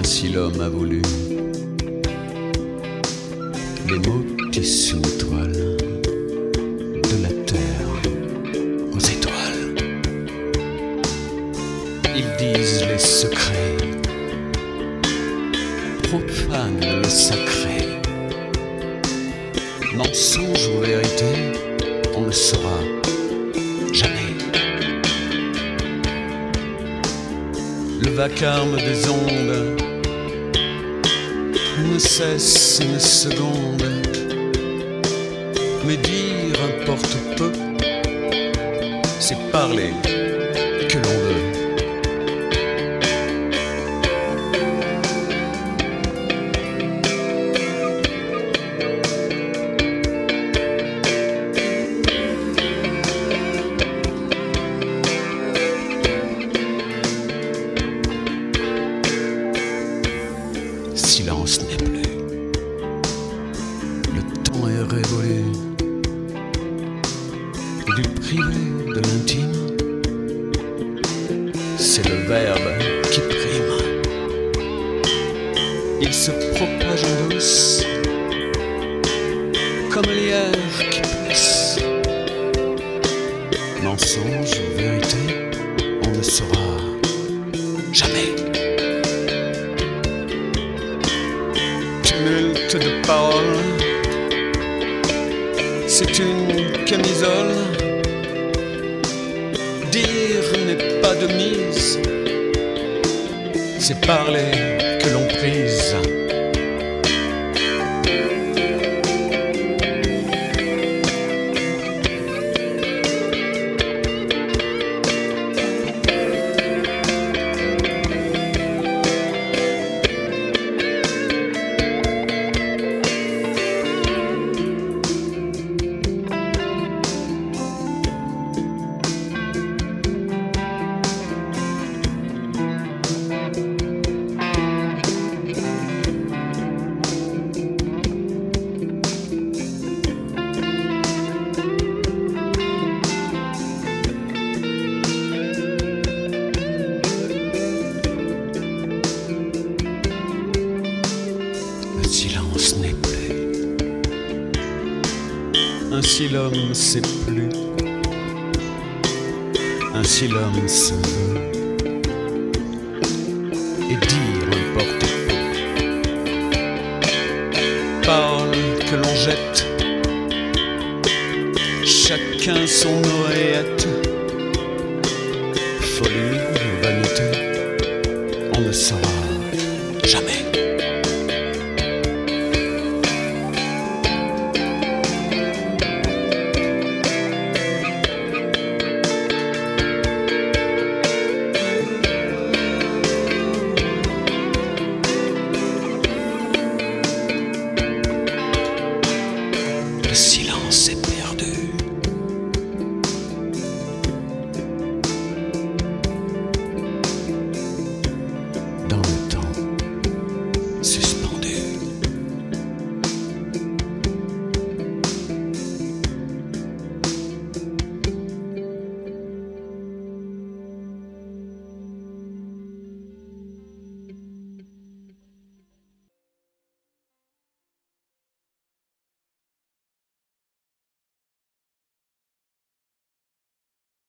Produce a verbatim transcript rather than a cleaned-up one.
Ainsi l'homme a voulu. Les mots tissent une toile de la terre aux étoiles. Ils disent les secrets, profanent le sacré. Mensonge ou vérité, on ne saura jamais. Le vacarme des ondes ne cesse une seconde, mais dire importe peu, c'est parler que l'on veut. Silence n'est plus, le temps est révolu, du privé, de l'intime, c'est le verbe qui prime. Il se propage en douce, comme lierre qui pousse. Mensonge ou vérité, on ne saura jamais. Tumulte de paroles, c'est une camisole. Dire n'est pas de mise, c'est parler que l'on prise. Le silence n'est plus, ainsi l'homme sait plus, ainsi l'homme se veut, et dire importe peu. Parole que l'on jette, chacun son oreillette. Folie ou vanité, on ne saura